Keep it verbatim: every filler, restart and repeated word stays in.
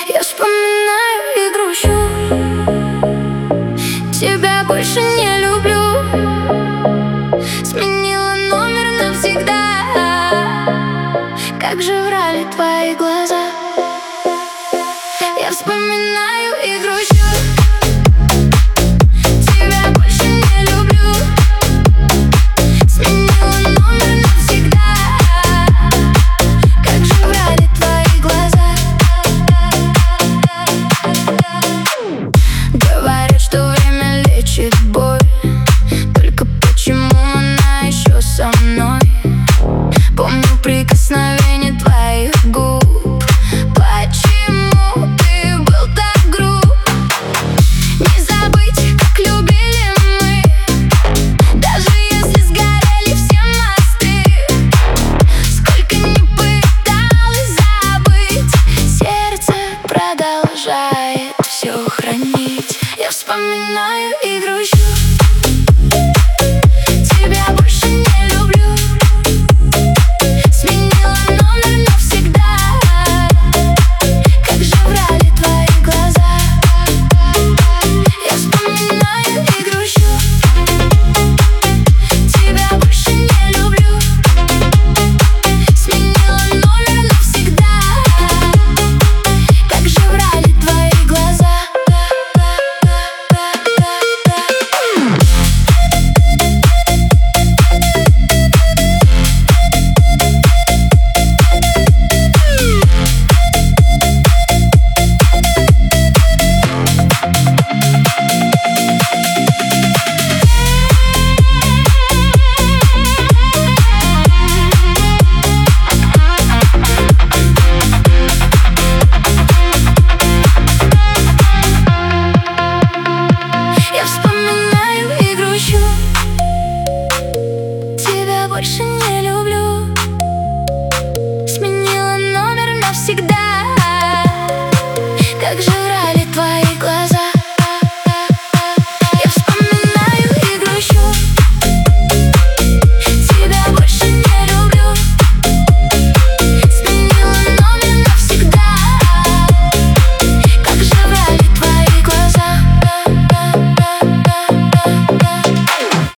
Я вспоминаю и грущу. Тебя больше не люблю. Сменила номер навсегда. Как же врали твои глаза. Я вспоминаю и грущу. Тебя больше не люблю. Сменила номер навсегда. Как же врали твои глаза. Говорят, что время лечит боль. Только почему она еще со мной? Помню прикосновение твоих губ. Почему ты был так груб? Не забыть, как любили мы. Даже если сгорели все мосты. Сколько не пыталась забыть, сердце продолжает все хранить. Я вспоминаю